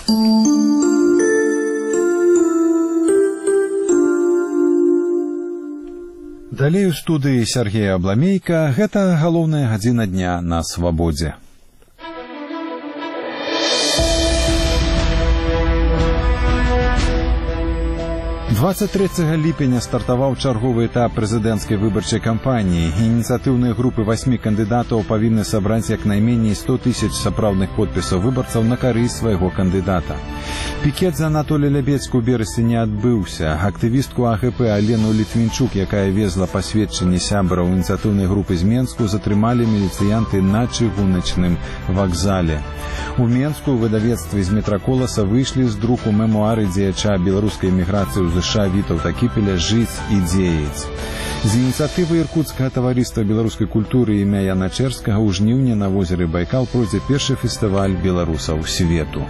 Далей у студыі Сергея Абламейка. Гэта галоўная гадзіна дня на свабодзе. 23 ліпеня стартаваў чарговы этап прэзідэнцкай выбарчай кампаніі. Ініцыятыўныя групы 8 кандыдатаў павінны сабраць як найменей 100 000 сапраўдных подпісаў выбарцаў на карысць свайго кандыдата. Пікет за Анатолія Лябецку ў берасці не адбыўся. Актывістку АГП Алену Літвінчук, якая везла пасведчанне сябраў ініцыятыўнай групы з Менску, затрымалі міліцыянты на чыгуначным вакзале. У Менску ў выдавецтве з Метраколаса выйшлі з друку мемуары дзеяча беларускай эміграцыі ў ЗША Вітаўта Кіпеля «Жыць і дзеяць». З ініцыятывы Іркутскага таварыства беларускай культуры імя Яна Чэрскага ў жніўні на возеры Байкал пройдзе першы фестываль беларусаў свету.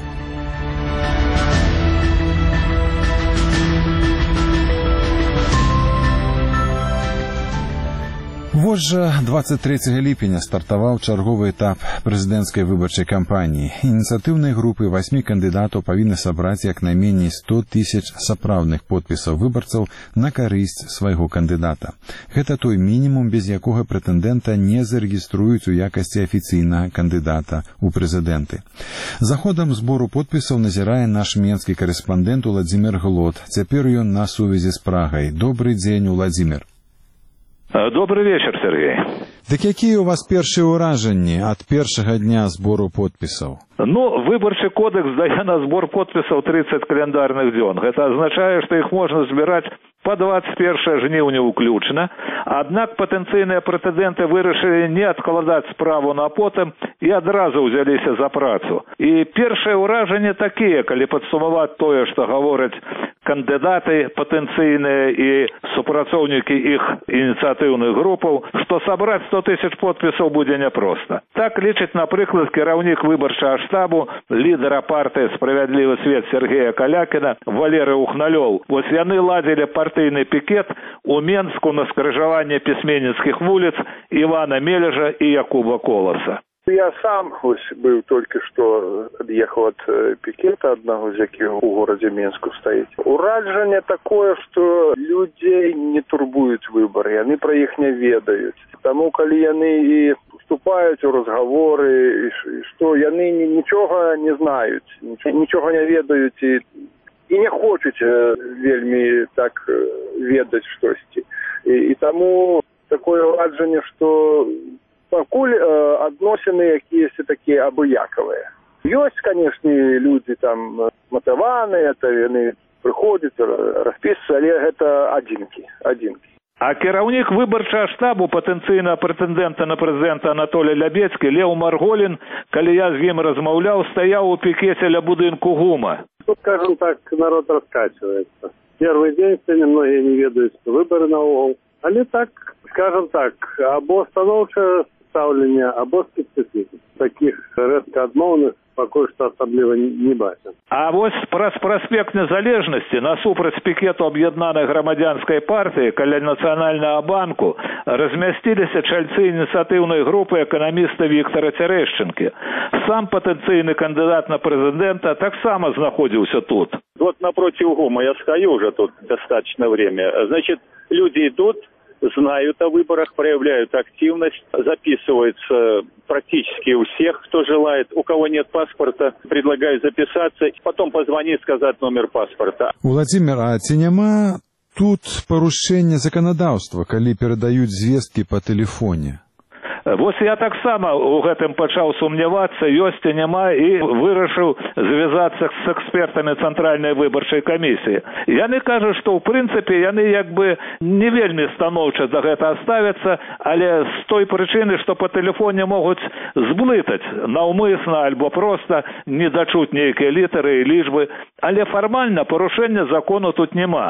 Вось жа 23 ліпеня стартаваў чарговы этап прэзідэнцкай выбарчай кампаніі. Ініцыятыўныя групы 8 кандыдатаў павінны сабраць як найменей 100 000 сапраўдных подпісаў выбарцаў на карысць свайго кандыдата. Гэта той мінімум, без якога прэтэндэнта не зарэгіструюць у якасці афіцыйнага кандыдата ў прэзідэнты. За ходам збору подпісаў назірае наш менскі карэспандэнт Уладзімір Глот. Цяпер ён на сувязі з Прагай. Добры дзень, Уладзімір. Добрый вечер, Сергей. Дык якія у вас першыя ўражанні ад першага дня збору подпісаў? Выбарчы кодекс дае на збор подпісаў 30 календарных дзён. Гэта азначае, што іх можна збіраць по 21 жніўня ўключна. Аднак патэнцыйныя прэтэндэнты вырашылі не адкладаць справу на потым і адразу ўзяліся за працу. І першыя ўражанні такія, калі падсумаваць тое, што гавораць кандыдаты патэнцыйныя і супрацоўнікі іх ініцыятыўных групаў, што сабраць 100 000 подпісаў будзе няпроста. Так лічыць, напрыклад, кіраўнік выбарчага штабу, лідара партыі «Справядлівы свет» Сергея Калякіна, Валерый Ухналёў. Вось яны ладзілі партыйны пікет у Менску на скрыжаванне пісьменніцкіх вуліц Івана Мележа і Якуба Коласа. Я сам был только что отъехал от пикета одного, из яких у городе Менску стоит. Уражение такое, что людей не турбуют выборы, они про их не ведают. Тому, коли они и вступают в разговоры, что они ничего не знают, ничего не ведают и не хочуть вельми так ведать что-то. И тому такое уражение, что пакуль адносіны якіясь такія абыякавыя. Ёсць, канешне, людзі там матываныя, яны прыходзяць, распісваюцца, але гэта адзінкі. А кіраўнік выбарчага штабу патэнцыйнага прэтэндэнта на прэзідэнта Анатолія Лябецкі Леў Марголін, калі я з ім размаўляў, стаяў у пікеце ля будынку ГУМа. Тут, скажем так, народ раскачивается. Первый день сегодня многие не ведают, что выборы наогул. Але так, скажем так, або станоўчае стаўленне, або скептыцызм. Таких рэзка адмоўных пакуль што асабліва не бачым. А вось праз праспект Незалежнасці насупраць пікету аб'яднанай грамадзянскай партыі каля Нацыянальнага банку размясціліся чальцы ініцыятыўнай групы эканаміста Віктара Цярэшчынкі. Сам патэнцыйны кандыдат на прэзідэнта таксама знаходзіўся тут. Вот напротив ГУМа я стою уже тут достаточно время. Значит, люди идут, знают о выборах, проявляют активность, записываются практически у всех, кто желает. У кого нет паспорта, предлагаю записаться, потом позвонить, сказать номер паспорта. Владимир, а ці няма тут парушэння заканадаўства, калі перадаюць звесткі па тэлефоне? Вось я таксама у гэтым пачаў сумнявацца, ёсць і няма, і вырашыў звязацца з экспертамі Цэнтральнай выбарчай камісіі. Яны кажуць, што ў прынцыпе яны як бы не вельмі станоўча да гэта ставяцца, але з той прычыны, што па тэлефоне могуць зблытаць наўмысна альбо проста не дачуць нейкія літары і лічбы, але фармальна парушэння закону тут няма.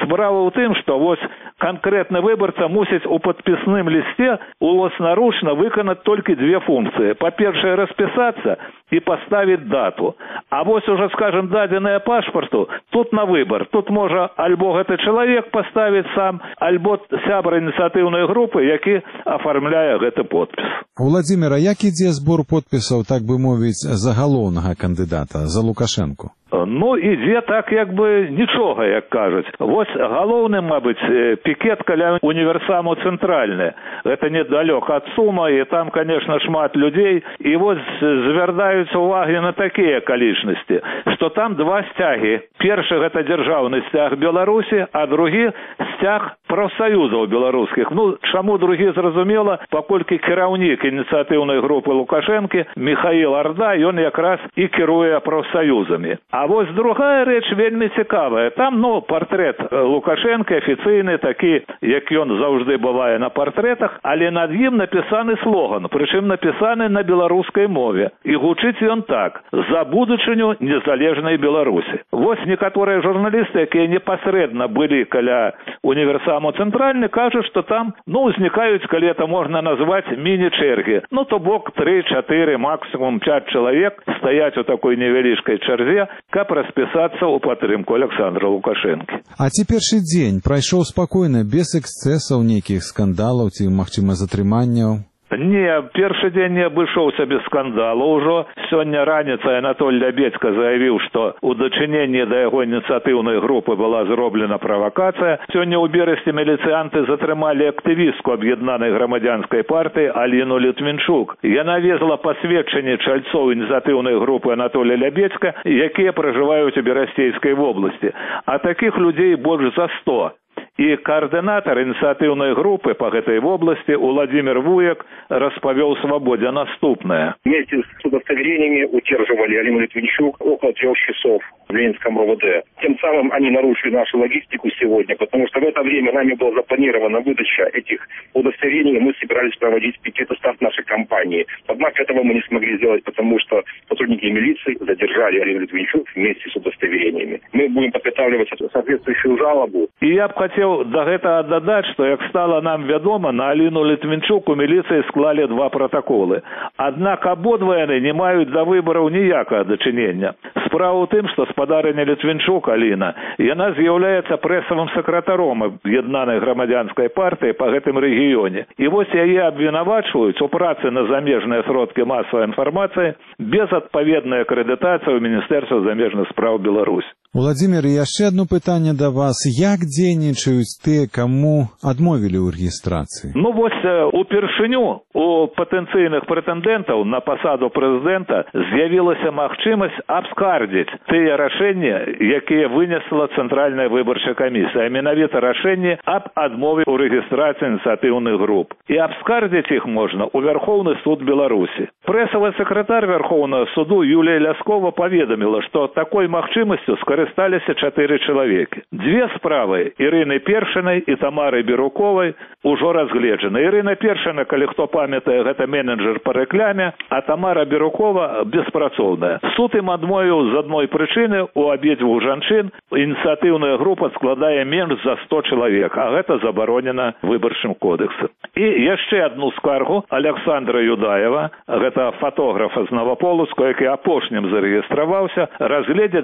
Справа ў тым, што вось канкрэтны выбарца мусіць у падпісным лісце уласнаручна выканаць толькі две функцыі. Па-першае, распісацца і паставіць дату. А вось уже, скажем, дадзеныя пашпарту, тут на выбар. Тут можа альбо гэты чалавек паставіць сам, альбо сябра ініцыятыўнай групы, які афармляе гэты подпіс. Владзіміра, як ідзе збор подпісаў, так бы мовіць, за галоўнага кандыдата, за Лукашэнку? Ну, ідзе так, як бы нічога, як кажуць. Вось галоўны, мабыць, пікет каля універсаму цэнтральны. Гэта недалёк ад Сума, і там, конечно, шмат людзей. І вось звяртаюць увагі на такія акалічнасці, што там два сцягі. Першы – гэта дзяржаўны сцяг Беларусі, а другі – сцяг прафсаюзаў беларускіх. Ну, чаму другі, зразумела, паколькі кіраўнік ініцыятыўнай групы Лукашэнкі Михаил Орда, ён якраз і кіруе прафсаюзамі. А вось другая рэч вельмі цікавая. Там, партрэт Лукашэнка афіцыйны, такі, як ён заўжды бывае на партрэтах, але над ім напісаны слоган, прычым напісаны на беларускай мове. І гучыць ён так: «За будучыню незалежнай Беларусі». Вось некаторыя журналісты, якія непасрэдна былі каля універсаму цэнтральны, кажуць, што там, узнікаюць, калі это можна назваць, міні-чэргі. То бок 3-4, максимум 5 чалавек стаяць у такой невялічкай чарзе, каб распісацца ў падтрымку Александра Лукашэнкі. А ці першы дзень прайшоў спакойна, без эксцэсаў, нейкіх скандалаў ці, магчыма, затрыманняў? Не, першы дзень не абышоўся без скандалу. Ужо сёння раніцай Анатоль Лябедзька заявіў, што ў дачыненні да яго ініцыятыўнай групы была зроблена правакацыя. Сёння ў Берасці міліцыянты затрымалі актывістку аб'яднанай грамадзянскай партыі Аліну Літвінчук. Яна везла пасведчанні чальцоў ініцыятыўнай групы Анатоля Лябедзька, якія пражываюць у Берасцейскай вобласці. А такіх людзей больш за 100. І координатор ініцыятыўнай групы по гэтай вобласці Владимир Вуек распавёў «Свободе» наступное. Вместе с удостоверениями удерживали Алину Литвинчук около 3 часов в Ленинском РОВД. Тем самым они нарушили нашу логистику сегодня, потому что в это время нами была запланирована выдача этих удостоверений, и мы собирались проводить пикет и старт нашей кампании. Однако этого мы не смогли сделать, потому что сотрудники милиции задержали Алину Литвинчук вместе с удостоверениями. Мы будем подготавливать соответствующую жалобу. И я б хотел до гэтага дадаць, што як стала нам вядома, на Аліну Літвінчук у міліцыі склалі 2 протаколы. Аднак абодва яны не маюць да выбараў ніякага дачынення. Справа ў тым, што спадарыня Літвінчук Аліна, яна з'яўляецца прэсавым сакратаром аб'яднанай грамадзянскай партыі па гэтым рэгіёне. І вось яе абвінавачваюць у працы на замежныя сродкі масавай інфармацыі без адпаведнай акрэдытацыі ў Міністэрства замежных спраў Беларусь. Владзімір, яшчэ одно пытанне да вас. Як дзейнічаюць тыя, каму адмовілі ў рэгістрацыі? Вось упершыню у патэнцыйных прэтэндэнтаў на пасаду прэзідэнта з'явілася магчымасць абскардзіць тыя рашэнні, якія вынесла Цэнтральная выбарчая камісія, а менавіта рашэнні аб адмове ў рэгістрацыі ініцыятыўных груп. І абскардзіць іх можна ў Вярхоўны суд Беларусі. Прэсавы сакратар Вярхоўнага суду Юлія Ляскова паведаміла, што такой магчымасцю скарысталіся 4 чалавекі. 2 справы Ірыны Першынай і Тамары Біруковай ужо разгледжаны. Ірына Першына, калі хто памятае, гэта менеджер па рэкляме, а Тамара Бірукова беспрацоўная. Суд ім адмовіў з адной прычыны: у абедзвюх жанчын ініцыятыўная група складае менш за 100 чалавек, а гэта забаронена выбарчым кодэксам. І яшчэ адну скаргу Александра Юдаева, гэта фотографа з Новополоцку, які апошнім зарэгістраваўся, разгледзе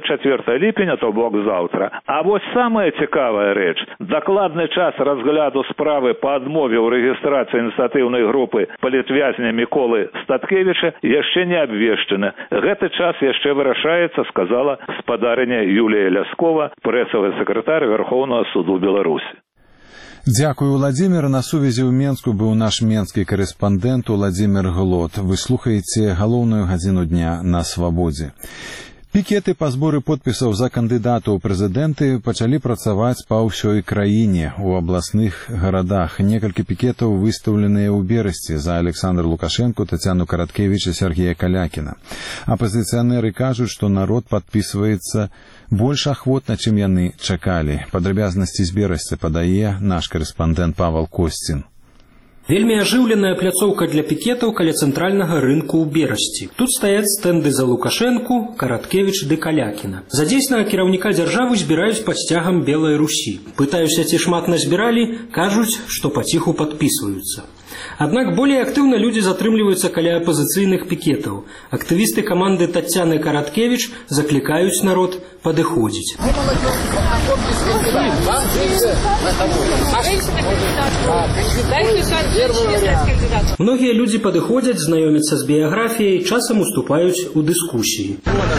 24 ліпеня, то бок заўтра. А вось самая цікавая рэч. Дакладны час разгляду справы па адмове ў рэгістрацыі ініцыятыўнай групы палітвязня Міколы Статкевіча яшчэ не абвешчаны. Гэты час яшчэ вырашаецца, сказала спадарыня Юлія Ляскова, прэсавы сакратар Верхоўнага суду Беларусі. Дзякую, Владзімір. На сувязі ў Менску быў наш менскі карэспандэнт Владзімір Глот. Вы слухаеце галоўную гадзіну дня на Свабодзе. Пікеты па зборы подпісаў за кандыдатаў у прэзідэнты пачалі працаваць па ўсёй краіне. У абласных гарадах некалькі пікетаў выстаўленыя ў Берасці за Александра Лукашэнку, Тацяну Караткевіч і Сергея Калякіна. Апазіцыянеры кажуць, што народ падпісваецца больш ахвотна, чым яны чакалі. Падрабязнасці з Берасці падае наш карэспандэнт Павел Косцін. Вельмі ажыўленая пляцоўка для пікетаў каля цэнтральнага рынку ў Берасці. Тут стаяць стэнды за Лукашэнку, Караткевіч ды Калякіна. За дзейснага кіраўніка дзяржавы збіраюць пад сцягам Белай Русі. Пытаюся, ці шмат назбіралі, кажуць, што паціху падпісваюцца. Аднак болей актыўна людзі затрымліваюцца каля апазіцыйных пікетаў. Актывісты каманды Таццяны Караткевіч заклікаюць народ падыходзіць. Многія людзі падыходзяць, знаёмяцца з біяграфіяй, часам уступаюць у дыскусіі.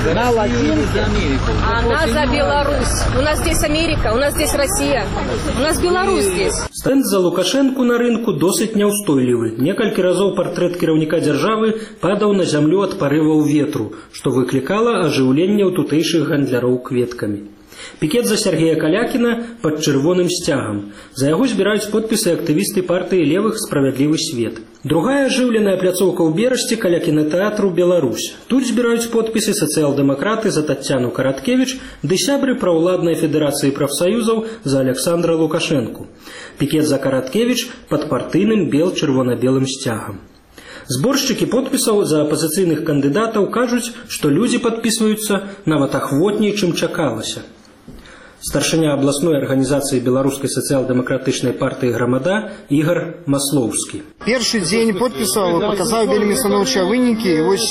Она за Беларусь. У нас здесь Америка, у нас здесь Россия. У нас Беларусь здесь. Стэнд за Лукашэнку на рынку досыць няўстойлівы. Некалькі разоў партрэт кіраўніка дзяржавы падаў на зямлю ад парываў ветру, што выклікала ажыўленне ў тутэйшых гандляроў кветкамі. Пікет за Сергея Калякіна пад чырвоным сцягам. За яго збіраюць подпісы актывісты партыі левых «Справядлівы свет». Другая ажыўленая пляцоўка ў Берасці каля кінатэатру «Беларусь». Тут збіраюць подпісы сацыял-дэмакраты за Таццяну Караткевіч ды сябры праўладнай федэрацыі прафсаюзаў за Александра Лукашэнку. Пікет за Караткевіч пад партыйным бел-чырвона-белым сцягам. Зборшчыкі подпісаў за апазіцыйных кандыдатаў кажуць, што людзі падпісваюцца нават ахвотней, чым чакалася. Старшыня абласной арганізацыі беларускай сацыял-дэмакратычнай партыі «Грамада» Ігор Маслоўскі. Першы дзень подпісаў паказаў вельмі станоўчыя вынікі. Вось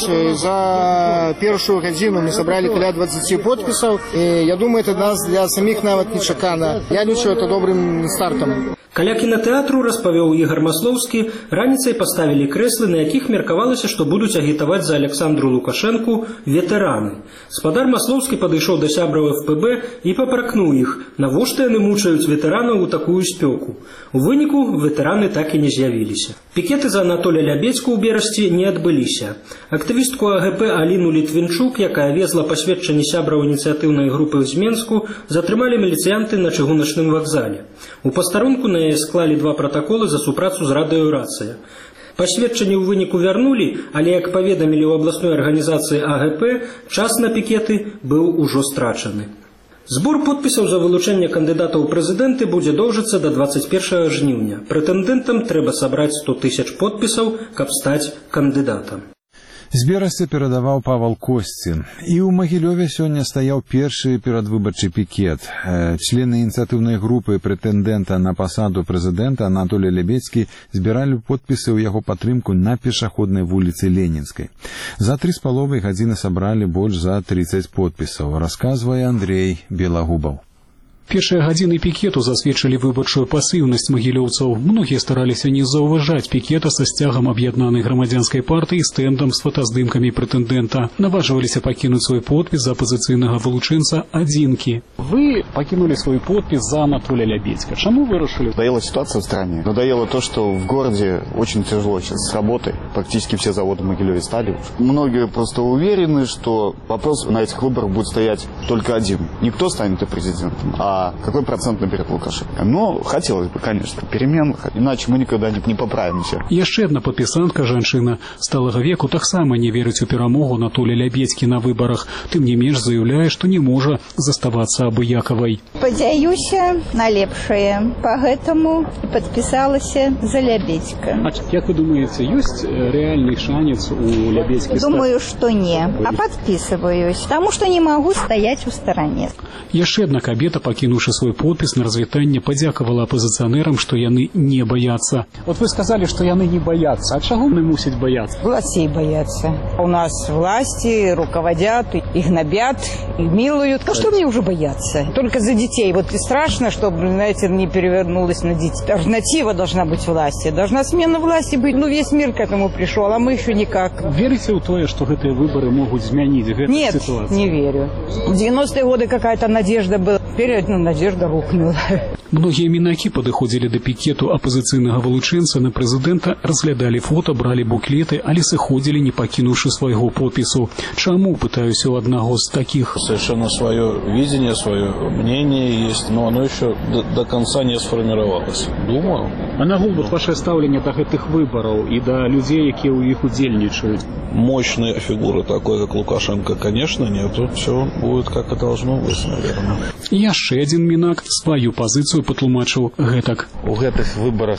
за першую гадзіну мы сабралі каля 20 подпісаў. Я думаю, это для саміх нават нечакана. Я лічу это добрым стартам. Каля кінатэатру, распавёў Ігор Маслоўскі, раніцай паставілі крэслы, на якіх меркавалася, што будуць агітаваць за Александру Лукашэнку ветэраны. Спадар Маслоўскі падышоў да сябраў ФПБ і папракнуў іх, навошта яны мучаюць ветэранаў у такую спёку. У выніку ветэраны так і не з'явіліся. Пікеты за Анатоля Лябедзьку ў Берасці не адбыліся. Актывістку АГП Аліну Літвінчук, якая везла пасведчанне сябраў ініцыятыўнай групы з Менску, затрымалі міліцыянты на чыгуначным вакзале. У пастарунку на яе склалі 2 пратаколы за супрацу з радыёрацыя. Пасведчанне ў выніку вярнулі, але, як паведамілі ў абласной арганізацыі АГП, час на пікеты быў ужо страчаны. Збор подпісаў за вылучэнне кандыдатаў у прэзідэнты будзе доўжыцца да 21 жніўня. Прэтэндэнтам трэба сабраць 100 000 подпісаў, каб стаць кандыдатам. З Берасці перадаваў Павал Косцін. І ў Магілёве сёння стаяў першы перадвыбарчы пікет. Члены ініцыятыўнай групы прэтэндэнта на пасаду прэзідэнта Анатолія Лябедзькі збіралі подпісы ў яго падтрымку на пешаходнай вуліцы Ленінскай. За 3,5 гадзіны сабралі больш за 30 подпісаў, расказвае Андрей Белагубаў. Першыя гадзіны пікету засведчылі выбарчую пасыўнасць магілёўцаў. Многія стараліся не заўважаць пікета са сцягам аб'яднанай грамадзянскай партыі і стэндам з фотаздымкамі прэтэндэнта. Наважваліся пакінуць свой подпіс за апазіцыйнага вылучэнца Адзінкі. Вы пакінули свой подпис за Анатолия Лябедзька. Чему вы решили? Надоела ситуация в стране. Надоело то, что в городе очень тяжело сейчас с работой. Практически все заводы в Могилеве стали. Многие просто уверены, что вопрос на этих выборах будет стоять только один. Не кто станет президентом, а какой процент наберет Лукашенко. Но хотелось бы, конечно, перемен, иначе мы никогда не поправимся. Яшчэ одна падпісантка, жанчына сталага веку, таксама не верыць у перамогу Анатолия Лябедзькі на выборах. Тым не менш заявляе, што не можа заставацца абыякавай. Спадзяюся на лепшае, поэтому подписалася за Лябедзька. А як вы думаете, есть реальный шанец у Лябедзькі? Думаю, что не. А подписываюсь, потому что не могу стоять в стороне. Яшчэ одна кабета, пакінуўшы свой подпіс на развітанне, падзякавала апозіцыянерам, што яны не баяцца. Вот вы сказали, что яны не баяцца. А чаго мы мусіць баяцца? Властей боятся. У нас власти руководят, их гнобят, их милуют. А что мне уже бояться? Только за детей. Вот и страшно, чтобы, знаете, не перевернулось на детей. Альтернатива должна быть власти. Должна смена власти быть. Ну, весь мир к этому пришел, а мы еще никак. Верите в то, что гэтыя выборы могут изменить эту ситуацию? Нет, не верю. В 90-е годы какая-то надежда была. Теперь надежда рухнула. Многія мінакі падыходзілі да пікету апозіцыйнага вылучэнца на прэзідэнта, разглядалі фота, бралі буклеты, але сыходзілі, не пакінуўшы свайго подпісу. Чаму, пытаюсь у одного з таких? Совершенно свое видение, свое мнение есть, но оно еще до конца не сформировалось. Думаю. А нагул вот ваше ставление до гэтых выборов и до людей, которые у них удельничают? Мощной фигуры такой, как Лукашенко, конечно, нету. Все будет, как и должно быть, наверное. Яшчэ один мінак свою позицию патлумачыў гэтак. У гэтых выборах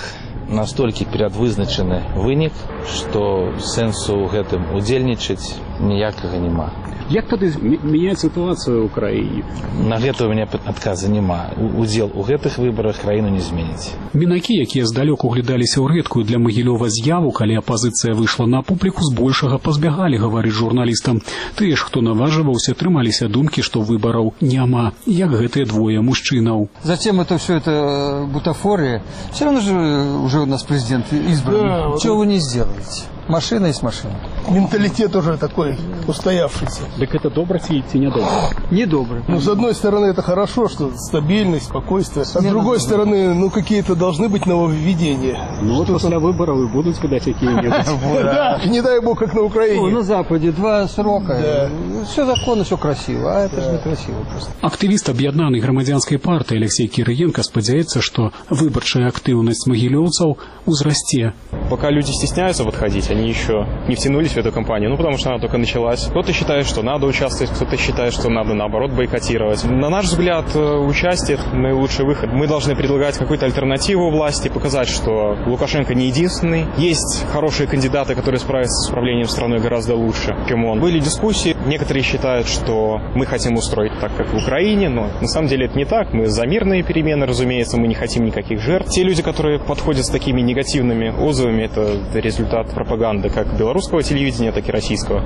настолькі перадвызначаны вынік, што сэнсу ў гэтым удзельнічаць ніякага няма. Як тады мяняць сітуацыю ў краіне? На гэта ў мяне адказа няма. Удзел у гэтых выбарах краіну не зменіць. Мінакі, якія здалёк углядаліся ў рэдкую для Магілёва з'яву, калі апазіцыя выйшла на публіку, збольшага пазбягалі гаварыць журналістам. Тыя ж, хто наважваўся, трымаліся думкі, што выбараў няма, як гэтыя двое мужчынаў. Зачем это все это бутафория? Все равно же уже у нас президент избран. Да, чего вы не сделаете? Машина есть машина. Менталитет уже такой устоявшийся. Так это добро ці не добро? Не добро. Ну, с одной стороны, это хорошо, что стабильность, спокойствие. А с другой стороны, ну, какие-то должны быть нововведения. Ну, вот после выборов и будут видать какие-нибудь. Да, не дай бог, как на Украине. На Западе 2 срока. Все законно, все красиво, а это же некрасиво просто. Активист Объединенной громадянской партии Алексей Кириенко сподівається, что выборчая активность могилевцев узрасте. Пока люди стесняются подходить, они еще не втянулись в эту кампанию, ну потому что она только началась. Кто-то считает, что надо участвовать, кто-то считает, что надо наоборот бойкотировать. На наш взгляд, участие – наилучший выход. Мы должны предлагать какую-то альтернативу власти, показать, что Лукашенко не единственный. Есть хорошие кандидаты, которые справятся с управлением страной гораздо лучше, чем он. Были дискуссии. Некоторые считают, что мы хотим устроить так, как в Украине, но на самом деле это не так. Мы за мирные перемены, разумеется, мы не хотим никаких жертв. Те люди, которые подходят с такими негативными отзывами, это результат пропаганды как белорусского телевидения, так и российского.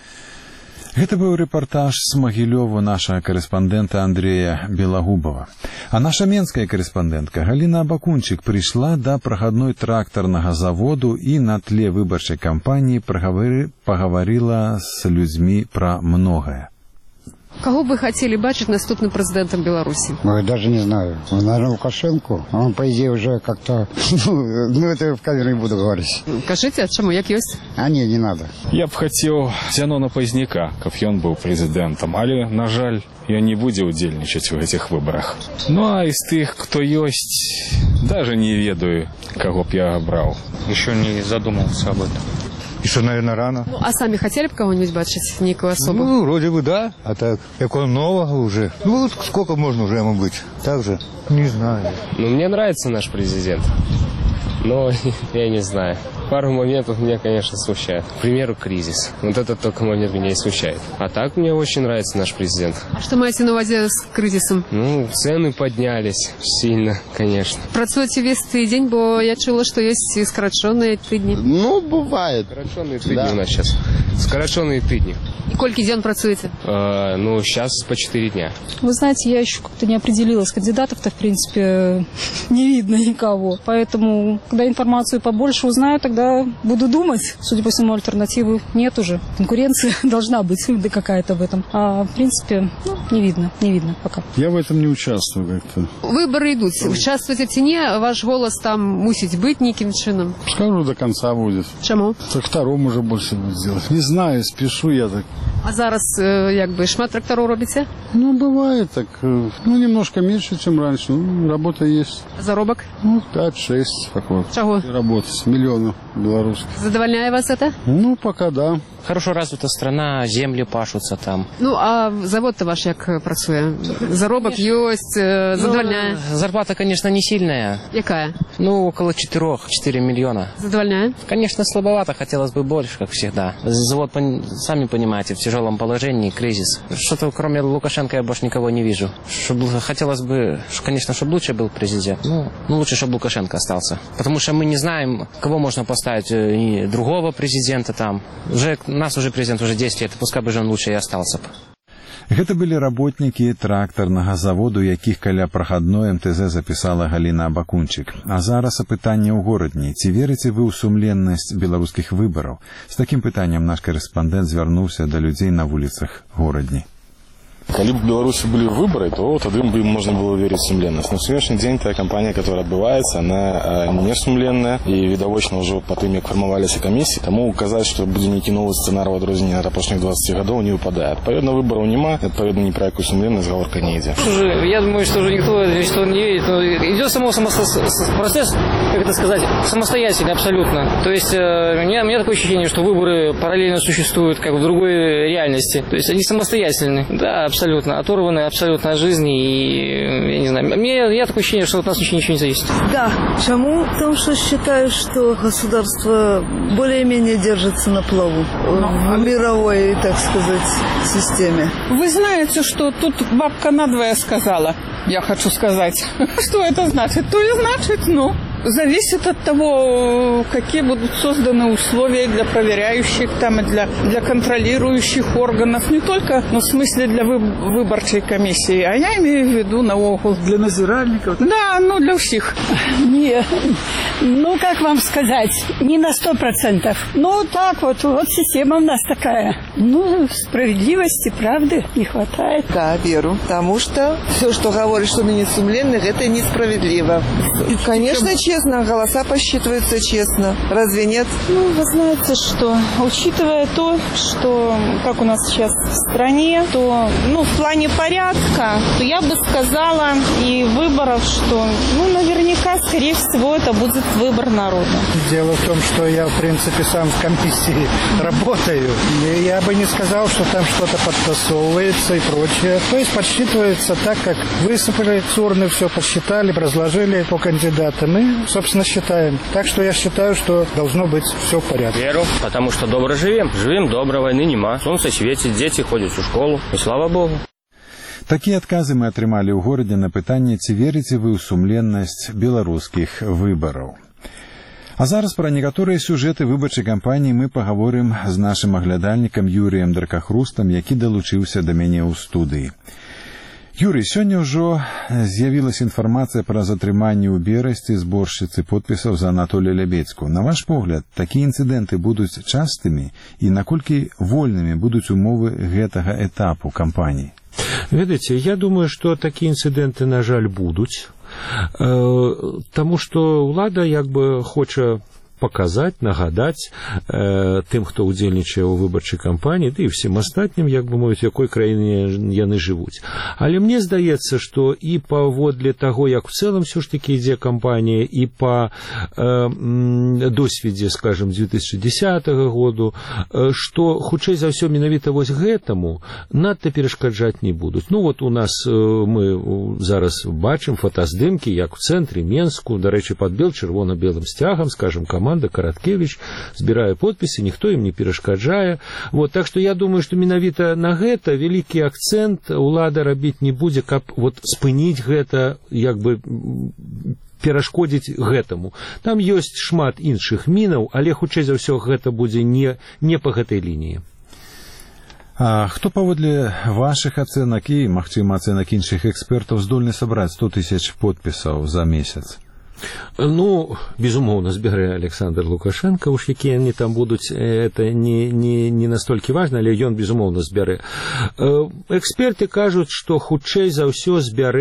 Гэта быў рэпартаж з Магілёву нашага карэспандэнта Андрея Белагубова. А наша менская карэспандэнтка Галіна Абакунчык прыйшла да прахадной трактарнага заводу і на тле выбарчай кампаніі пагаварыла з людзьмі пра многае. Кого бы хотели бачить наступным президентом Беларуси? Я даже не знаю. Наверное, Лукашенко. Он, по идее, уже как-то... Ну, это в камеру не буду говорить. Кажите, а чему, як есть? А не надо. Я б хотел Зянона Пазняка, каб ён быў президентом. Але, на жаль, ён не будзе удзельнічаць у этих выборах. Ну, а из тых, кто есть, даже не ведаю, кого б я брал. Еще не задумывался об этом. Еще, наверное, рано. Ну, а сами хотели бы кого-нибудь бачить, некую особу? Ну, вроде бы да. А так, как он нового уже. Ну, вот сколько можно уже ему быть? Так же? Не знаю. Ну, мне нравится наш президент. Но я не знаю. Пару моментов меня, конечно, смущает. К примеру, кризис. Вот этот только момент меня и смущает. А так мне очень нравится наш президент. А что маете на увазі с кризисом? Ну, цены поднялись сильно, конечно. Працуете весь день, бо я чула, что есть и скороченные тыдни. Ну, бывает. Скороченные тыдни у нас сейчас. Скороченные тыдни. И кольки день працуете? Ну, сейчас по 4 дня. Вы знаете, я еще как-то не определилась. Кандидатов-то, в принципе, не видно никого. Поэтому, когда информацию побольше узнаю, тогда буду думать. Судя по всему, альтернативы нет уже. Конкуренция должна быть да какая-то в этом. А, в принципе, ну, не видно пока. Я в этом не участвую как-то. Выборы идут. Участвуете в тени, ваш голос там мусить быть неким чином? Скажу, до конца будет. Чему? Так второму уже больше будет делать. Не знаю, спешу я так. А зараз, як би, шмат тракторов робите? Ну, бывает так. Ну, немножко меньше, чем раньше. Ну, работа есть. Заробок? Ну, 5-6 такой. Чего? Работать. Миллионов белорусских. Задовольняет вас это? Ну, пока да. Хорошо развита страна, земли пашутся там. Ну, а завод-то ваш як працує? Заробок есть, задовольняет? Ну, зарплата, конечно, не сильная. Якая? Ну, около 4 миллиона. Задовольняет? Конечно, слабовато, хотелось бы больше, как всегда. Завод, сами понимаете, в тяжелом положении, кризис. Что-то кроме Лукашенко я больше никого не вижу. Хотелось бы, конечно, чтобы лучше был президент. Ну, лучше, чтобы Лукашенко остался. Потому что мы не знаем, кого можно поставить, и другого президента там. Нас уже президент уже 10 лет, пускай бы же он лучше и остался. Гэта былі работнікі трактарнага заводу, якіх каля прахадной МТЗ запісала Галіна Абакунчык. А зараз апытанне ў горадні. Ці верыце вы ў сумленнасць беларускіх выбараў? З такім пытаннем наш корэспандэнт звярнуўся да людзей на вуліцах горадні. Калі б в Беларуси были выборы, то тогда бы можно было верить в сумленность. Но в сегодняшний день та кампания, которая отбывается, она не сумленная. И видовочно уже по тем, как формовались комиссии, тому указать, что будет некий новый сценарий в одружении на прошлых 20 годов, не выпадает. Отповедно, выборов нема, отповедно, ни про какую сумленность говорка не идет. Я думаю, что уже никто не верит. Но идет процесс, как это сказать, самостоятельный абсолютно. То есть у меня такое ощущение, что выборы параллельно существуют как в другой реальности. То есть они самостоятельны. Да, абсолютно, оторваны абсолютно от жизни, и, я не знаю, я такое ощущение, что от нас ничего не зависит. Да. Почему? Потому что считаю, что государство более-менее держится на плаву в мировой, так сказать, системе. Вы знаете, что тут бабка надвое сказала, я хочу сказать. Что это значит? То и значит, зависит от того, какие будут созданы условия для проверяющих там и для контролирующих органов. Не только, в смысле для выборчей комиссии, а я имею в виду наогул. Для назиральников? Да, для всех. Нет. Как вам сказать, не на 100%. Так вот система у нас такая. Справедливости, правды не хватает. Да, веру. Потому что все, что говорит, что мы несумленных, это несправедливо. И, конечно, честно, голоса посчитываются честно. Разве нет? Вы знаете, что, учитывая то, что как у нас сейчас в стране, то, в плане порядка, то я бы сказала и выборов, что, наверняка, скорее всего, это будет выбор народа. Дело в том, что я, в принципе, сам в комиссии работаю. И я бы не сказал, что там что-то подтасовывается и прочее. То есть подсчитывается так, как высыпали с урны, все подсчитали, разложили по кандидатам и, собственно, считаем. Так что я считаю, что должно быть все в порядке. Веру, потому что добро живем. Живем, добра, войны нема. Солнце светит, дети ходят в школу. И слава Богу. Такія адказы мы атрымалі ў горадзе на пытанне, ці верыце вы ў сумленнасць беларускіх выбараў. А зараз пра некаторыя сюжэты выбарчай кампаніі мы пагаворым з нашым аглядальнікам Юрыем Дракахрустам, які далучыўся да мяне ў студыі. Юрый, сёння ўжо з'явілася інфармацыя пра затрыманне ў Берасці зборшчыцы подпісаў за Анатолія Лябедзьку. На ваш погляд, такія інцыдэнты будуць частымі і наколькі вольнымі будуць умовы гэтага этапу кампаніі? Ведаеце, я думаю, што такія інцыдэнты, на жаль, будуць, таму што ўлада хоча показать, нагадать тым, хто ўдзельнічае ў выбарчай кампаніі, ды і всім астатнім, в якой краіне яны жывуць. Але мне здаецца, што і паводле таго, як в цэлым все ж таки ідзе кампанія, і па досведзе, скажем, 2010 году, што хутчэй за ўсё менавіта гэтаму надта перашкаджаць не будуць. У нас мы зараз бачым фотаздымкі, як в цэнтры Менску, дарэчы, пад чырвона-белым сцягам, скажем, команда Караткевич збірае подпісы, ніхто ім не перашкаджае. Так што я думаю, што менавіта на гэта вялікі акцэнт улада рабіць не будзе, каб спыніць гэта, перашкодзіць гэтаму. Там ёсць шмат іншых мінаў, але хутчэй за ўсё гэта будзе не па гэтай лініі. А хто паводле вашых ацэнак і, магчыма, ацэнак іншых экспертаў здольны сабраць 100 000 подпісаў за месяц? Безумоўна, збярэ Александр Лукашенко, уж якія они там будуць, это не настолькі важна, але ён, безумоўна, збярэ. Эксперты кажуць, што хутчэй за ўсё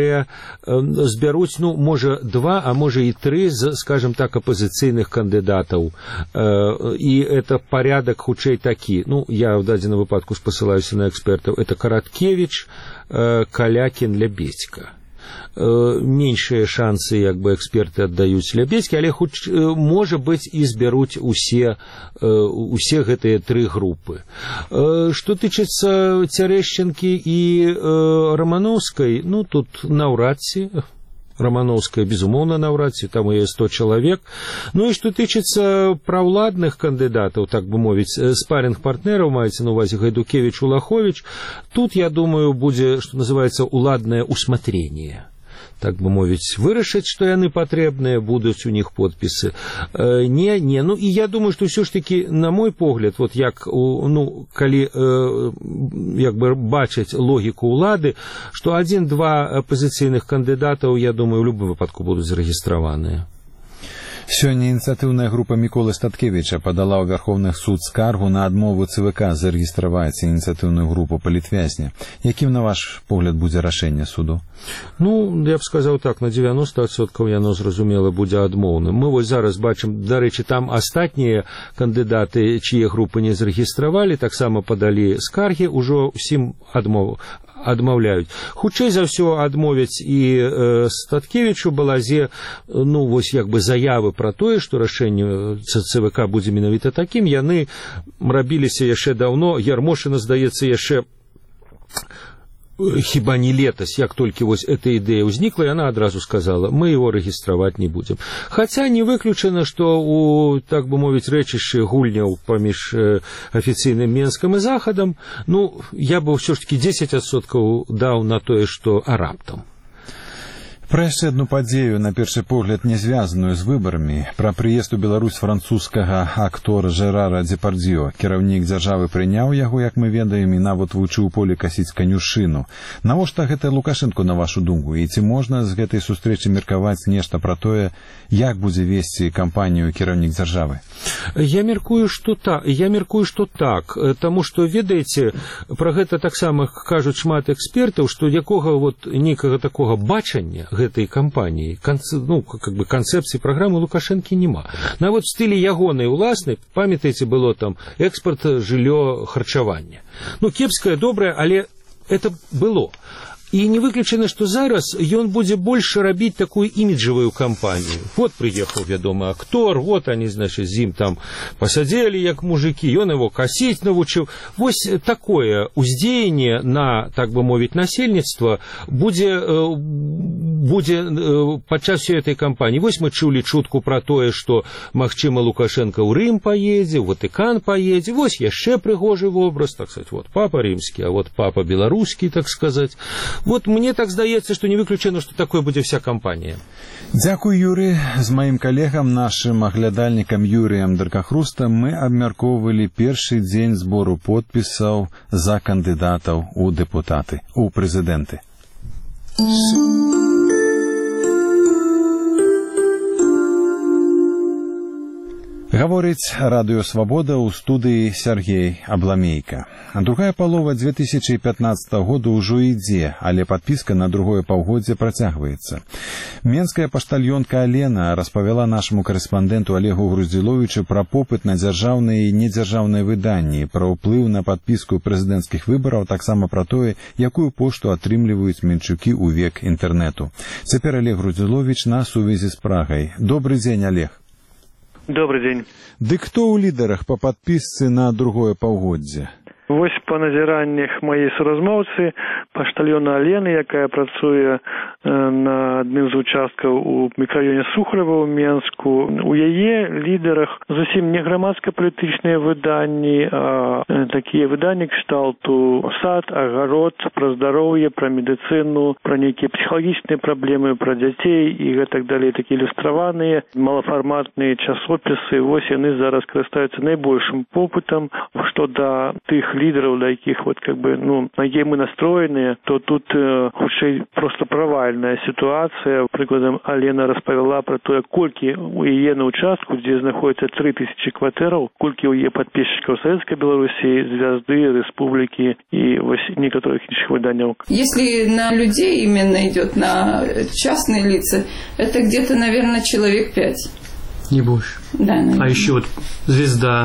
збяруць, можа, 2, а можа і 3, скажем так, апозіцыйных кандыдатаў. І это порядак хутчэй такі. Я в дадзеным выпадку спасылаюся на экспертаў. Это Караткевич, Калякін, Лябедзька. Меншыя шансы, эксперты аддаюць Лябедзькі, але можа быць і збяруць усе гэтыя 3 групы. Што тычыцца Цярэшчынкі і Рамановскай, тут наўрад ці. Романовская, безумоўна, наўрад ці, там є 100 чалавек. І што тычыцца праўладных кандыдатаў, так бы мовіць, спарринг-партнераў, маецца на увазе Гайдукевич, Улахович, тут, я думаю, будзе, што называецца, уладнае усмотрение. Так бы мовіць, вырашыць, што яны патрэбныя, будуць у них подпісы. І я думаю, што ўсё ж такі, на мой погляд, калі бачаць логіку ўлады, што 1-2 апозіцыйных кандыдатаў, я думаю, у любым выпадку будуць зарэгістраваныя. Сёння ініцыятыўная група Міколы Статкевіча падала ў Верховны суд скаргу на адмову ЦВК зарэгістраваць ініцыятыўную групу палітвязня. Якім, на ваш погляд, будзе рашэнне суду? Я б сказаў так, на 90% яно, зразумела, будзе адмоўным. Мы зараз бачым, дарэчы, там астатнія кандыдаты, чые групы не зарэгістравалі, таксама падалі скаргі, ужо ўсім адмаўляюць. Хутчэй за ўсё адмовяць і Статкевічу, Балазе, заявы пра тое, што рашэнне ЦВК будзе менавіта такім, яны рабіліся яшчэ даўно. Ярмошына, здаецца, яшчэ хіба не летась, як толькі вось эта ідэя ўзнікла, яна адразу сказала, мы его рэгістраваць не будзем. Хаця не выключана, што у, так бы мовіць, рэчышчы гульняў паміж афіцыйным Менскам і Захадам, ну, я бы ўсё ж таки 10% даў на тое, што раптам. Пра яшчэ адну падзею, на першы погляд, не звязаную з выбарамі. Пра прыезд у Беларусь французскага актора Жерара Депардзьё. Кіраўнік дзяржавы прыняў яго, як мы ведаем, і нават вучыў у полі касіць канюшыну. Навошта гэта Лукашэнку, на вашу думку? І ці можна з гэтай сустрэчы меркаваць нешта пра тое, як будзе весці кампанію кіраўнік дзяржавы? Я мяркую, што так, таму што, ведаеце, пра гэта таксама кажуць шмат экспертаў, што якога вот нейкага такога бачання гэтай кампаніі, канцэпцыі праграмы Лукашэнкі няма. Нават в стылі ягонай уласнай, памятаеце, было там экспорт, жыллё, харчаванне. Ну, кепскае, добрае, але это было. І не выключана, што зараз ён будзе больш рабіць такую іміджавую кампанію. Вот прыехаў, вядомы, актор, вот они, значит, з ім там пасядзелі, як мужики, ён его касіць навучыў. Вось такое уздзеянне на, так бы мовіць, насельніцтва будзе падчас всей этой кампании. Вось мы чулі чутку пра тое, што, магчыма, Лукашенко ў Рым паедзе, ў Ватыкан паедзе. Вось яшчэ прыгожы вобраз, так сказать, вот папа рымскі, а вот папа беларускі, так сказать. Вот мне так здаецца, што не выключана, што такое будзе вся кампанія. Дзякуй, Юрый. З маім калегам, нашым аглядальнікам Юрыем Даркахрустам мы абмяркоўвалі першы дзень збору подпісаў за кандыдатаў у дэпутаты, у прэзідэнты. Гаворыць Радыё Свабода ў студыі Сергей Абламейка. Другая палова 2015 года ўжо ідзе, але падпіска на другое паўгоддзе працягваецца. Менская паштальёнка Алена распавяла нашаму карэспандэнту Олегу Груздзіловічу пра попыт на дзяржаўныя і недзяржаўныя выданні, пра ўплыў на падпіску прэзідэнцкіх выбараў, таксама пра тое, якую пошту атрымліваюць менчукі ў век інтэрнэту. Цяпер Олег Груздзіловіч на сувязі з Прагай. Добры дзень, Олег. Добрый день. Дык хто ў лідарах па падпісцы на другое паўгоддзе? Вось па назіраннях маей суразмоўцы, паштальёна Алены, якая працуе на адным з участкаў у мікрараёне Сухарева ў Менску. У яе лідарах зусім не грамадска-палітычныя выданні, а такія выданні кшталту сад, агарод, пра здароўе, пра медыцыну, пра нейкія псіхалагічныя праблемы, пра дзяцей і гэтак далей, такія ілюстраваныя, малафарматныя часопісы. Вось яны зараз карыстаюцца найбольшым попытам, што да тых лідераў, для якіх вот как бы, ну, на якія мы настроеныя, то тут хутчэй просто правальная сітуацыя. Прыкладам, Алена распавяла пра тое, колькі у яе на участку, дзе знаходзіцца 3000 кватэраў, колькі у яе падписчикаў Савецкай Беларусі, Звезды, Республики и некоторых іншых выданняў. Если на людей именно идет, на частные лица, это где-то, наверное, человек 5. Не больше. Да, наверное. А еще вот Звезда.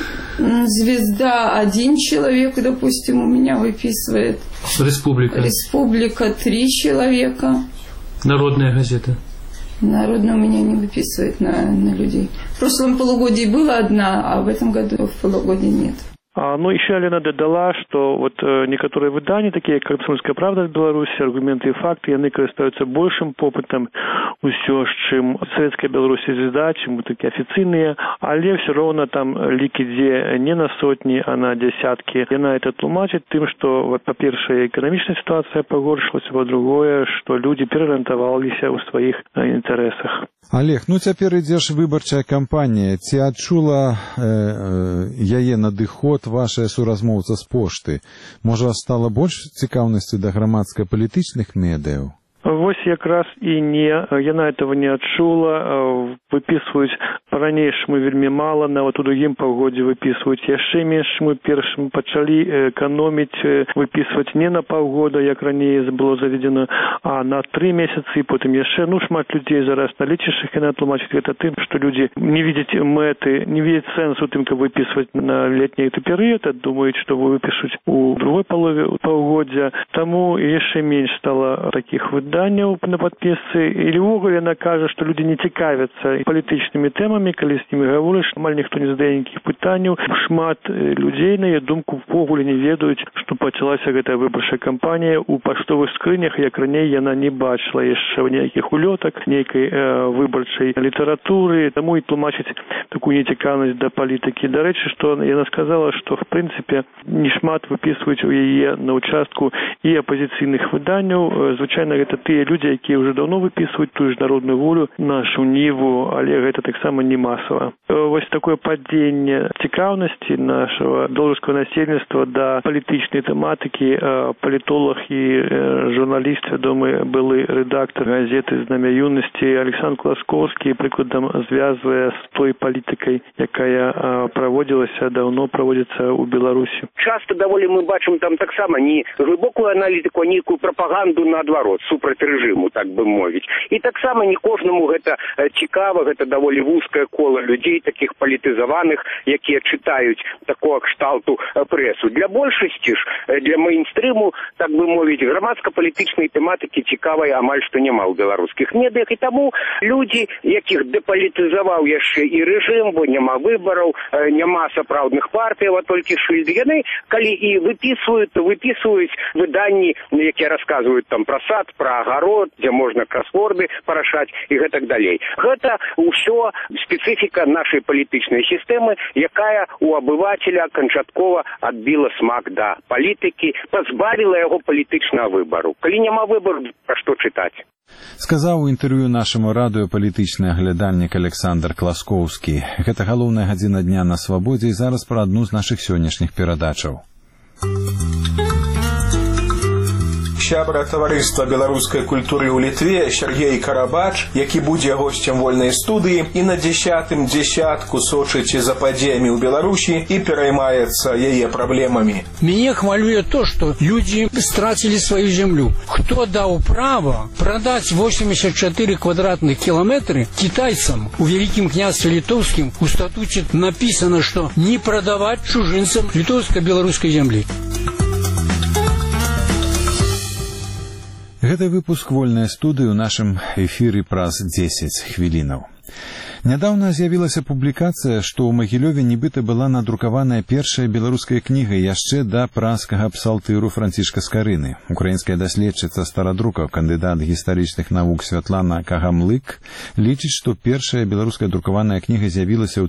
Звезда 1 человек, допустим, у меня выписывает. Республика. Республика 3 человека. Народная газета. Народная у меня не выписывает на людей. В прошлом полугодии была одна, а в этом году в полугодии нет. Ну, еще Алена додала, что вот некоторые выдания, такие как «Комсомольская правда» в Беларуси, «Аргументы и факты», они користуются большим попытом усё, чем «Советская Беларусь» и «Звезда», чем вот такие официальные, але все равно там лики где не на сотни, а на десятки. И она это тлумачит тем, что, вот, по-перше, экономичная ситуация погоршилась, по-другое, что люди переориентовались у своих интересах. Олег, ну цяпер ідзе ж выбарчая кампанія. Ці адчула яе надыход вашая суразмоўца з пошты? Можа, стала больш цікаўнасці да грамадска-палітычных медыяў? Вось якраз і не, яна этого не адчула, выпісваюць па-ранейшаму вельмі мала, нават у другім паўгодзе выпісваюць яшчэ менш. Мы першым пачалі эканоміць, выпісваць не на паўгода, як раней было заведзена, а на 3 месяцы, і потым яшчэ, шмат людзей зараз на лічышчах, яна тлумачыць гэта тым, што людзі не видяць мэты, не видяць сэнсу тым, каб выпісваць на летні перыяд, думаюць, што выпішуць у другой палове паўгоддзя, таму яшчэ менш стала такіх выданняў. заяву на падпісцы, і ўвогуле яна кажа, што людзі не цікавяцца палітычнымі тэмамі, калі з імі гаворыш, амаль ніхто не задае ніякіх пытанняў. Шмат людзей, на яе думку, ўвогуле не ведаюць, што пачалася гэтая выбарчая кампанія ў паштовых скрынях, як раней яна не бачыла яшчэ ніякіх улётак, нейкай выбарчай літаратуры, таму і тлумачыць такую нецікаўнасць да палітыкі. Дарэчы, што яна сказала, што в прынцыпе не шмат выпісваюць у яе на участку і апазіцыйных выданняў. Звычайна гэта тыя людзі, якія ўжо даўно выпісваюць тую ж народную волю, нашу ніву, але гэта таксама не масава. Вось такое падзенне цікаўнасці нашага беларускага насельніцтва да палітычнай тэматыкі. Палітолог і журналіст, вядомы былы рэдактар газеты «Знамя юнасці» Александр Класкоўскі, прыкладам, звязвае з той палітыкай, якая праводзілася, даўно праводзіцца ў Беларусі. Часта даволі мы бачым там таксама не глыбокую аналітыку, а нейкую прапаганду наадварот, супраць рэжыму, так бы мовіць. І таксама не кожнаму гэта цікава, гэта даволі вузкае кола людзей, такіх палітызаваных, якія чытаюць такого кшталту прэсу. Для большасці ж, для мейнстрыму, так бы мовіць, грамадска-палітычнай тэматыкі цікавай амаль што няма ў беларускіх медыях. І таму людзі, якіх дэпалітызаваў яшчэ і рэжым, бо няма выбараў, няма сапраўдных партыяў, а толькі шыльды, яны, калі і выпісваюць выданні, якія расказваюць там пра сад, пра агарод, дзе можна красворды парашаць і гэтак далей. Гэта ўсё спецыфіка нашай палітычнай сістэмы, якая у абывателя канчаткова адбіла смак да палітыкі, пазбавіла яго палітычнага выбару. Калі няма выбару, пра што чытаць? Сказаў у інтэрв'ю нашаму радыё палітычны аглядальнік Александр Класкоўскі. Гэта галоўная гадзіна дня на свабодзе, і зараз пра адну з нашых сённяшніх перадачаў. Сябра таварыства беларускай культуры ў Літве Сергей Карабач, які будзе госцем вольнай студыі і на 10-м дзесятку сочыць за падзеямі ў Беларусі і пераймаецца яе праблемамі. Мяне хвалюе то, што людзі страцілі сваю зямлю. Хто даў права прадаць 84 квадратных кіламетры кітайцам? У Вялікім княстве літоўскім у статуце напісана, што не прадаваць чужынцам літоўска-беларускай зямлі. Гэта выпуск вольнай студыі ў нашым эфіры праз 10 хвілінаў. Нядаўна з'явілася публікацыя, што ў Магілёве нібыта была надрукаваная першая беларуская кніга яшчэ да праскага псалтыру Францішка Скарыны. Украінская даследчыца старадрукаў, кандыдат гістарычных навук Святлана Кагамлык, лічыць, што першая беларуская друкаваная кніга з'явілася ў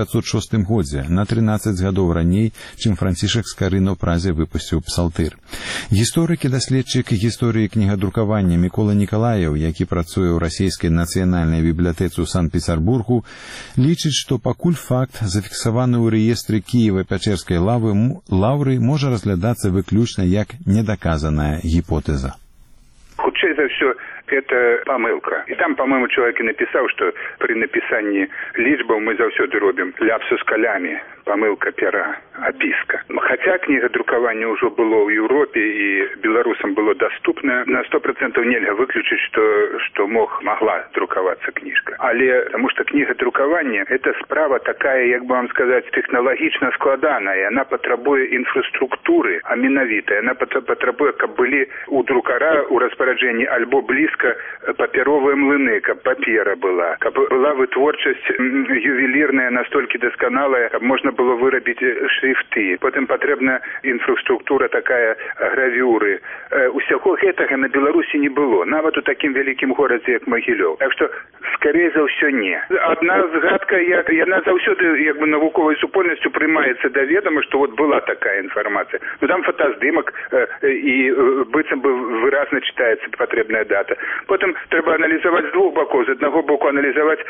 1506 годзе, на 13 гадоў раней, чым Францішак Скарына ў празе выпусціў псалтыр. Гісторык і даследчык гісторыі кнігадрукавання Мікола Нікалаеў, які працуе ў расійскай нацыянальнай бібліятэцы ў Санкт-Петербургу, лічыць, што пакуль факт, зафіксаваны ў рэестры Кіева-Пячэрскай лаўры, можа разглядацца выключна як недаказаная гіпотэза. Хутчэй за ўсё, это помылка. И там, по-моему, человек и написал, что при написании лічбаў мы заўсёды робім ляпсус калями, помылка пера, описка. Хотя кнігадрукаванне ўжо было ў Европе и беларусам было доступно, на 100% нельга выключить, что могла друкавацца книжка. Але потому что кнігадрукаванне это справа такая, як бы вам сказать, технологично складаная. Она потребуе инфраструктуры, а менавіта. Она потребуе, каб былі у друкара у распараджэнні альбо близко папяровыя млыны, каб папера была, каб была вытворчасць ювелірная настолькі дасканалая, каб можна было вырабіць шрифты. Потым патрэбна інфраструктура такая гравюры. Усяго гэтага на Беларусі не было, нават у такім вялікім горадзе, як Магілёў. Так што, скорей за ўсё не. Адна згадка, яна заўсёды як бы навуковай супольнасцю прымаецца да ведама, што вот была такая інфармацыя. Ну там фотаздымак і быццам бы выразна чытаецца патрэбная дата. Потым трэба аналізаваць з двух бакоў. З аднаго боку аналізаваць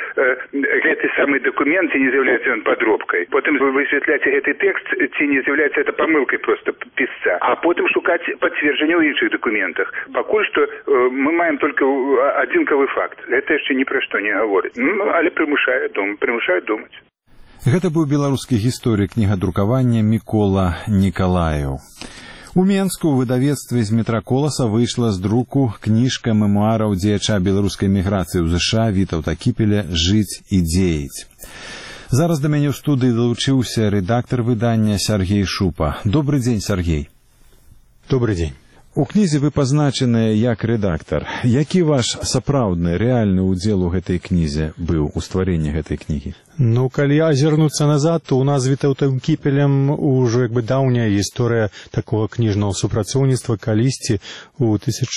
гэты самы дакумент, ці не з'яўляецца ён падробкай. Потым вы высвятляце гэты тэкст, ці не з'яўляецца это памылкай проста пісца. А потым шукаць пацверджанне ў іншых дакументах. Пакуль што мы маем толькі адзінкавы факт. Гэта яшчэ ні пра што не гаворыць. Але прымушае думаць. Гэта быў беларускі гісторык кнігадрукавання Мікола Нікалаеў. У Менску ў выдавецтве з Метраколаса выйшла з друку кніжка мемуараў дзеяча беларускай міграцыі ў ЗША Вітаўта Кіпеля «Жыць і дзеяць». Зараз да мяне ў студыі далучыўся рэдактар выдання Сергей Шупа. Добрый дзень, Сергей. Добрый дзень. У кнізе вы пазначаныя як рэдактар. Які ваш сапраўдны, рэальны ўдзел у гэтай кнізе быў у стварэнні гэтай кнігі? Ну, калі азірнуцца назад, то у нас з Вітаўтам Кіпелем ужо даўняя гісторыя такога кніжнага супрацоўніцтва. Калісьці у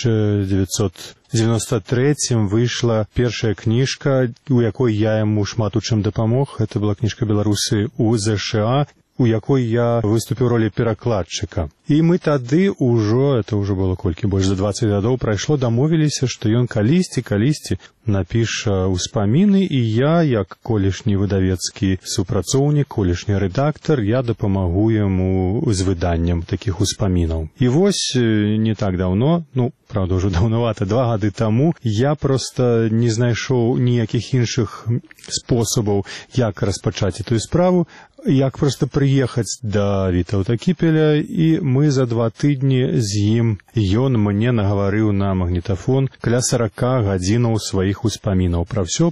1993 выйшла першая кніжка, у якой я яму шмат у чым дапамог. Гэта была кніжка «Беларусы у ЗША», у якой я выступіў ролі перакладчыка. І мы тады ўжо, это ўжо было колькі, больш за 20 гадоў прайшло, дамовіліся, што ён калісьці напіша ўспаміны, і я, як колішні выдавецкі супрацоўнік, колішні рэдактар, я дапамагу яму з выданнем такіх успамінаў. І вось не так даўно, правда, ўжо даўнавата, 2 гады таму, я проста не знайшоў ніякіх іншых спосабаў, як распачаць эту справу, як проста прыехаць да Вітаўта Кіпеля, і мы за 2 тыдні з ім, ён мне нагаварыў на магнітафон каля 40 гадзінаў сваіх успамінаў пра ўсё.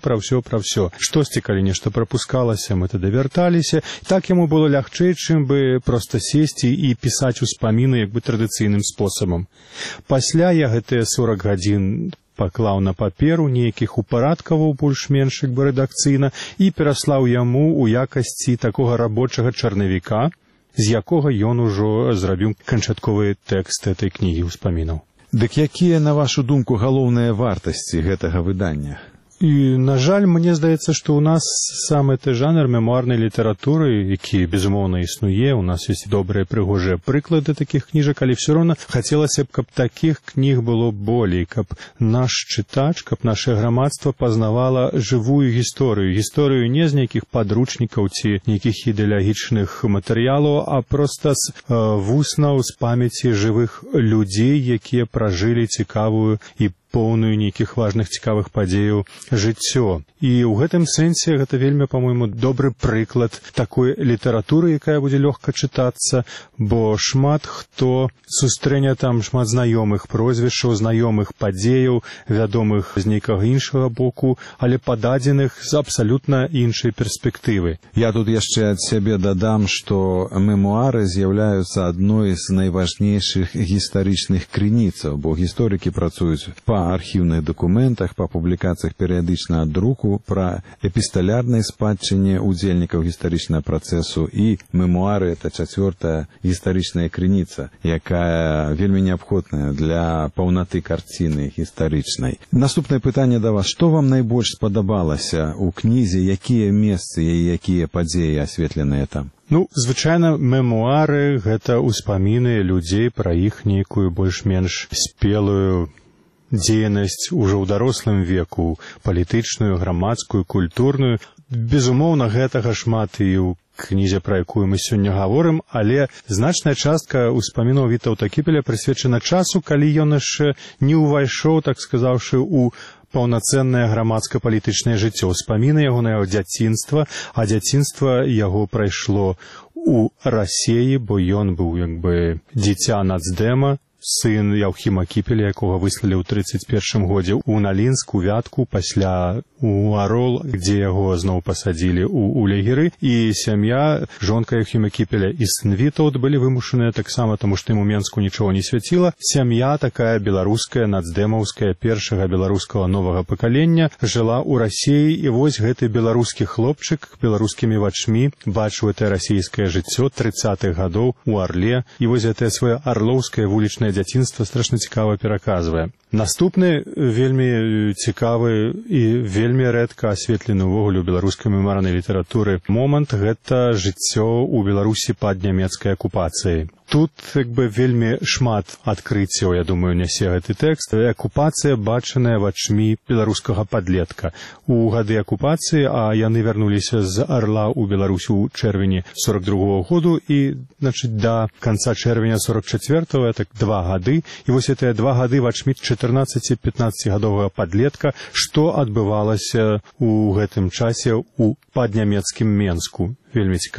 Штосьці, калі нешта прапускалася, мы тады вярталіся. Так яму было лягчэй, чым бы проста сесці і пісаць успаміны як бы традыцыйным спосабам. Пасля я гэтыя 40 гадзін паклаў на паперу, нейкіх упарадкаваў больш-менш як бы рэдакцыйна і пераслаў яму ў якасці такога рабочага чарнавіка, з якога ён ужо зрабіў канчатковы тэкст этой кнігі ўспамінаў. Дык якія, на вашу думку, галоўныя вартасці гэтага выдання? І, на жаль, мне здаецца, што ў нас сам гэты жанр мемуарнай літаратуры, які, безумоўна, існуе, у нас ёсць добрыя прыгожыя прыклады такіх кніжак, але ўсё роўна хацелася б, каб такіх кніг было болей, каб наш чытач, каб наше грамадства пазнавала жывую гісторыю не з нейкіх падручнікаў ці нейкіх ідэалагічных матэрыялаў, а проста з вуснаў, з памяці жывых людзей, якія пражылі цікавую і поўную нейкіх важных цікавых падзеяў жыццё. І ў гэтым сэнсе гэта вельмі, па-мойму, добры прыклад такой літаратуры, якая будзе лёгка чытацца, бо шмат хто сустрэне там шмат знаёмых прозвішчаў, знаёмых падзеяў, вядомых з нейкага іншага боку, але пададзеных з абсалютна іншай перспектывы. Я тут яшчэ ад сябе дадам, што мемуары з'яўляюцца адной з найважнейшых гістарычных крыніцаў, бо гісторыкі працуюць па архіўных дакументах, па публікацыях перыядычна ад друку, пра эпісталярнай спадчыне удзельнікаў гістарычнага працэсу, і мемуары — это 4-я гістарычная крыніца, якая вельмі неабходная для паўнаты карціны гістарычнай. Наступнае пытанне да вас. Што вам найбольш спадабалася ў кнізе, якія месцы і якія падзеі асветленыя там? Звычайна, мемуары — гэта ўспаміны людзей пра іх нейкую больш-менш спелую дзейнасць ужо ў дарослым веку, палітычную, грамадскую, культурную. Безумоўна, гэтага шмат і ў кнізе, пра якую мы сёння гаворым, але значная частка ўспамінаў Вітаўта Кіпеля прысвечана часу, калі ён яшчэ не ўвайшоў, так сказаўшы, у паўнацэннае грамадска-палітычнае жыццё. Успаміны ягонае дзяцінства, а дзяцінства яго прайшло у Расеі, бо ён быў як бы дзіця нацдэма, сын Яўхіма Кіпеля, якога выслалі ў 31 годзе ў Налінск, у Вятку, пасля у Арол, дзе яго зноў пасадзілі ў лагеры, і сям'я, жонка Яўхіма Кіпеля і сын Вітаўт былі вымушаныя таксама, таму што ім у Менску нічого не свяціла. Сям'я такая беларуская, нацдэмаўская, першага беларускага новага пакалення, жыла ў Расеі, і вось гэты беларускі хлопчык беларускімі вачмі бачыў гэтае расійскае жыццё 30-х гадоў у Арле, і вось гэтае сваё арлоўскае вулічнае дзяцінства страшна цікава пераказвае. Наступны вельмі цікавы і вельмі рэдка асветлены ўвогуле ў беларускай мемуарнай літаратуры момант — гэта жыццё ў Беларусі пад нямецкай акупацыяй. Тут як бы вельмі шмат адкрыццяў, я думаю, нясе гэты тэкст. Акупацыя бачаная вачмі беларускага падлетка. У гады акупацыі, а яны вярнуліся з Арла ў Беларусь у чэрвені 42-го году, і, да канца чэрвеня 44-го, так 2 гады. І вось гэтыя 2 гады вачмі 14-15-гадовага падлетка, што адбывалася ў гэтым часе ў паднямецкім Менску. Вельмі цікава.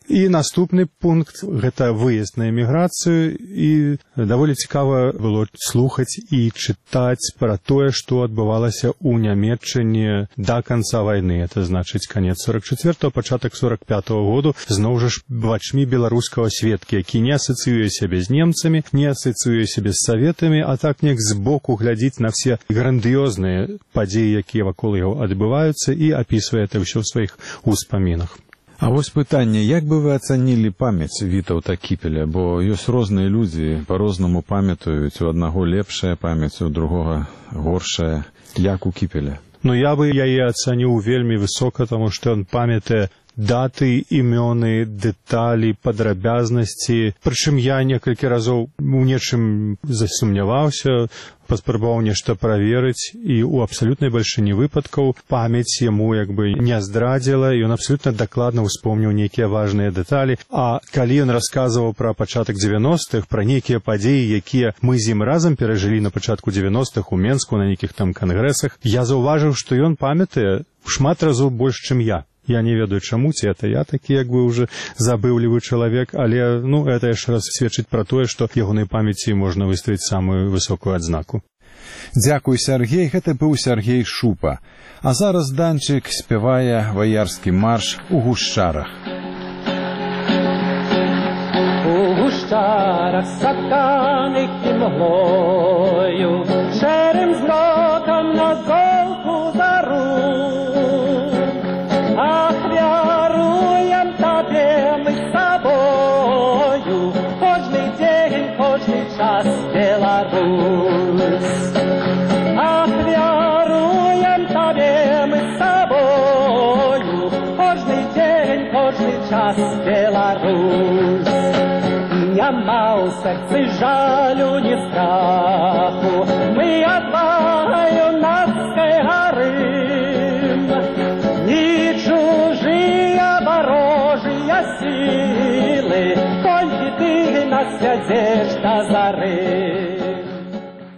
І наступны пункт – гэта выезд на эміграцыю, і даволі цікава было слухаць і чытаць пра тое, што адбывалася ў Нямецчыне да канца вайны. Это значыць канец 44-го, пачатак 45-го году. Зноў жа ж вачмі беларускага сведкі, які не асацыюе сябе з немцамі, не асацыюе сябе з саветамі, а так неяк збоку глядзіць на все грандыёзныя падзеі, якія вакол яго адбываюцца, і апісвае это ўсё ў сваіх успамінах. А вось пытанне, як бы вы ацанілі памяць Вітаўта Кіпеля, бо ёсць розныя людзі, па-рознаму памятаюць, у аднаго лепшая памяць, у другога горшая, як у Кіпеля? Ну, я бы яе ацаніў вельмі высока, таму што ён памятае даты, імёны, дэталі, падрабязнасці. Прычым я некалькі разоў у нечым засумняваўся, паспрабаваў нешта праверыць, і ў абсалютнай бальшыні выпадкаў памяць яму як бы не здрадзіла, і ён абсалютна дакладна ўспомніў нейкія важныя дэталі. А калі ён расказваў пра пачатак 90-х, пра нейкія падзеі, якія мы з ім разам перажылі на пачатку 90-х у Менску на нейкіх там кангрэсах, я заўважыў, што ён памятае шмат разоў больш, чым я. Я не ведаю, чаму, ці это я такі, як бы, уже забыўлівы чалавек, але, это яшчэ раз сведчыць пра тое, што ягонай памяці можна выставіць самую высокую адзнаку. Дзякуй, Сяргей, гэта быў Сяргей Шупа. А зараз Данчык спявае ваярскі марш у гушчарах. У гушчарах саканыкі мглою, шэрым зрокам на золку зару. Ахвяруем табе мы с тобою, кожный день, кожный час, Беларусь. Ахвяруем табе мы с тобою, кожный день, кожный час, Беларусь. Няма ў сэрцы жалю ні страху,